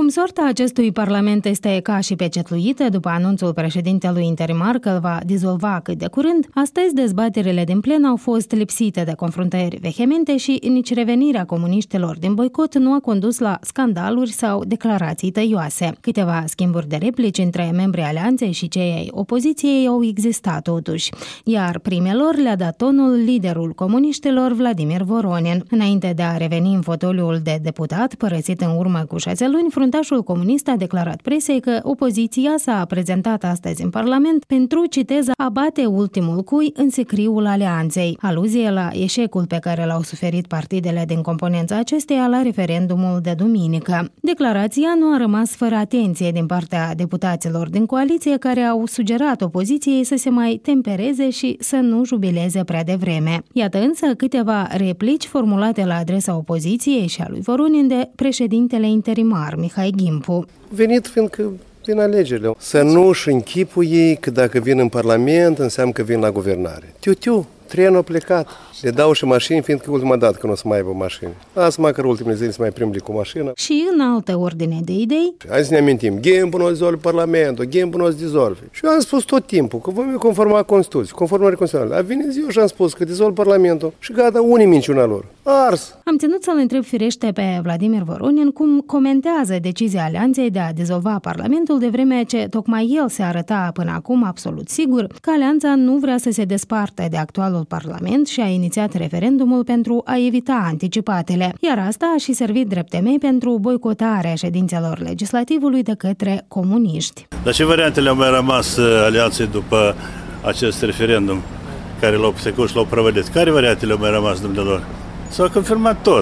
Soarta acestui parlament este ca și pecetluită după anunțul președintelui interimar că îl va dizolva cât de curând. Astăzi, dezbaterile din plen au fost lipsite de confruntări vehemente și nici revenirea comuniștilor din boicot nu a condus la scandaluri sau declarații tăioase. Câteva schimburi de replici între membrii alianței și cei ai opoziției au existat totuși, iar primelor le-a dat tonul liderul comuniștilor Vladimir Voronin. Înainte de a reveni în fotoliul de deputat, părăsit în urmă cu 6 luni, fruntașul comunist a declarat presei că opoziția s-a prezentat astăzi în Parlament pentru, citez, a bate ultimul cui în sicriul alianței, aluzie la eșecul pe care l-au suferit partidele din componența acesteia la referendumul de duminică. Declarația nu a rămas fără atenție din partea deputaților din coaliție, care au sugerat opoziției să se mai tempereze și să nu jubileze prea devreme. Iată însă câteva replici formulate la adresa opoziției și a lui Voronin de președintele interimar, Mihai Gimpu. Venit fiindcă vin alegerile. Să nu își închipuie că dacă vin în Parlament înseamnă că vin la guvernare. Trenul a plecat. Le dau și mașini, fiindcă ultima dată că nu o să mai aibă mașini. Lasă măcar ultimele zile să mai primli cu mașină. Și în altă ordine de idei. Hai să ne amintim, Gimpu nu o dizolve Parlamentul, Gimpu nu o dizolve. Și eu am spus tot timpul că vom conforma Constituției, conformării constituționale. A venit ziua și am spus că dizolv Parlamentul și gata, unii minciuna lor. Ars! Am ținut să-l întreb firește pe Vladimir Voronin cum comentează decizia alianței de a dizolva Parlamentul, de vreme ce tocmai el se arăta până acum absolut sigur că alianța nu vrea să se despartă de actualul Parlament și a inițiat referendumul pentru a evita anticipatele, iar asta a și servit drept temei pentru boicotarea ședințelor legislativului de către comuniști. Dar ce variante le-au mai rămas alianței după acest referendum care l-au secut și l-au prăvălit? Care variante le-au mai rămas dumnealor? S-au confirmat tot.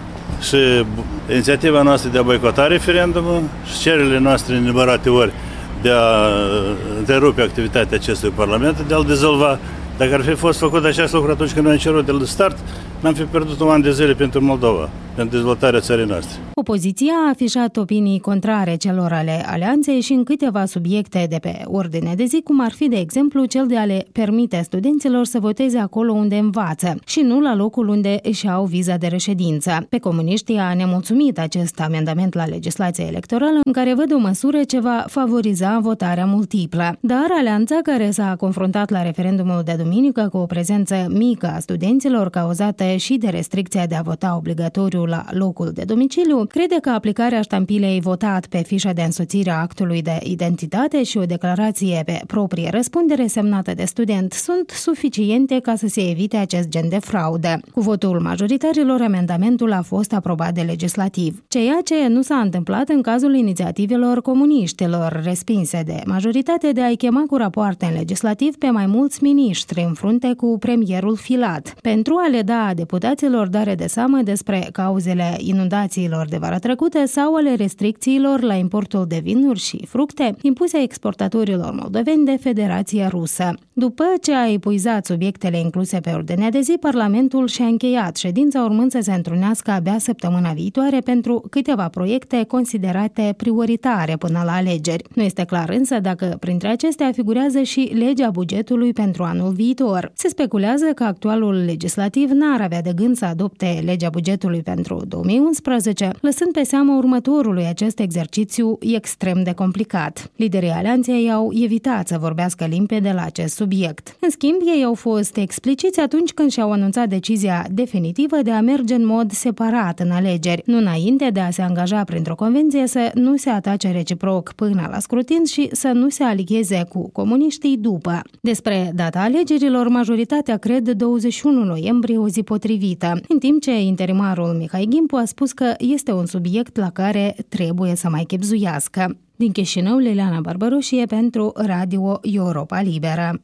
Și inițiativa noastră de a boicota referendumul și cererile noastre în nenumărate ori de a întrerupe activitatea acestui Parlament, de a-l dizolva. Dacă ar fi fost făcut acest lucru atunci când noi am cerut de la start, n-am fi pierdut un an de zile pentru Moldova, pentru dezvoltarea țării noastre. Opoziția a afișat opinii contrare celor ale alianței și în câteva subiecte de pe ordine de zi, cum ar fi, de exemplu, cel de a le permite studenților să voteze acolo unde învață și nu la locul unde își au viza de reședință. Pe comuniștii a nemulțumit acest amendament la legislația electorală, în care văd o măsură ce va favoriza votarea multiplă. Dar alianța, care s-a confruntat la referendumul de duminică cu o prezență mică a studenților cauzată și de restricția de a vota obligatoriu la locul de domiciliu, crede că aplicarea ștampilei votat pe fișa de însoțire a actului de identitate și o declarație pe proprie răspundere semnată de student sunt suficiente ca să se evite acest gen de fraudă. Cu votul majoritarilor, amendamentul a fost aprobat de legislativ, ceea ce nu s-a întâmplat în cazul inițiativelor comuniștilor, respinse de majoritate de a-i chema cu rapoarte în legislativ pe mai mulți miniștri în frunte cu premierul Filat, pentru a le da deputaților dare de seamă despre cauzele inundațiilor de vara trecută sau ale restricțiilor la importul de vinuri și fructe impuse exportatorilor moldoveni de Federația Rusă. După ce a epuizat subiectele incluse pe ordinea de zi, Parlamentul și-a încheiat ședința, urmând să se întrunească abia săptămâna viitoare pentru câteva proiecte considerate prioritare până la alegeri. Nu este clar însă dacă printre acestea figurează și legea bugetului pentru anul viitor. Se speculează că actualul legislativ n-ar avea de gând să adopte legea bugetului pentru 2011, lăsând pe seama următorului acest exercițiu extrem de complicat. Liderii alianței au evitat să vorbească limpede la acest subiect. În schimb, ei au fost expliciți atunci când și-au anunțat decizia definitivă de a merge în mod separat în alegeri, nu înainte de a se angaja printr-o convenție să nu se atace reciproc până la scrutin și să nu se aligheze cu comuniștii după. Despre data alegerilor, majoritatea cred 21 noiembrie o zi potrivită, în timp ce interimarul Mihai Gimpu a spus că este un subiect la care trebuie să mai chibzuiască. Din Chișinău, Liliana Barbaroșie pentru Radio Europa Liberă.